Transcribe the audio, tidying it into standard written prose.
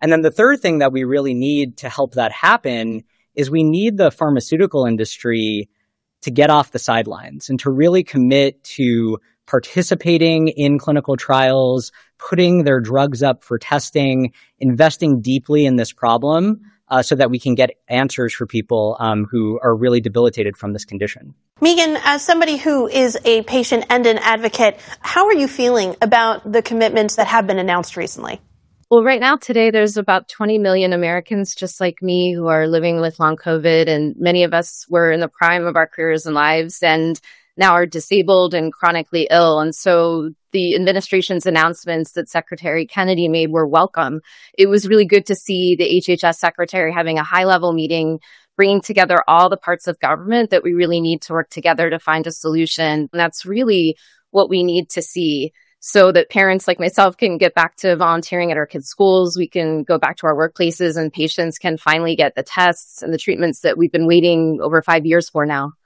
And then the third thing that we really need to help that happen is we need the pharmaceutical industry to get off the sidelines and to really commit to participating in clinical trials, putting their drugs up for testing, investing deeply in this problem so that we can get answers for people who are really debilitated from this condition. Megan, as somebody who is a patient and an advocate, how are you feeling about the commitments that have been announced recently? Well, right now, today, there's about 20 million Americans just like me who are living with long COVID, and many of us were in the prime of our careers and lives and now are disabled and chronically ill. And so the administration's announcements that Secretary Kennedy made were welcome. It was really good to see the HHS secretary having a high-level meeting, bringing together all the parts of government that we really need to work together to find a solution. And that's really what we need to see, so that parents like myself can get back to volunteering at our kids' schools. We can go back to our workplaces and patients can finally get the tests and the treatments that we've been waiting over 5 years for now.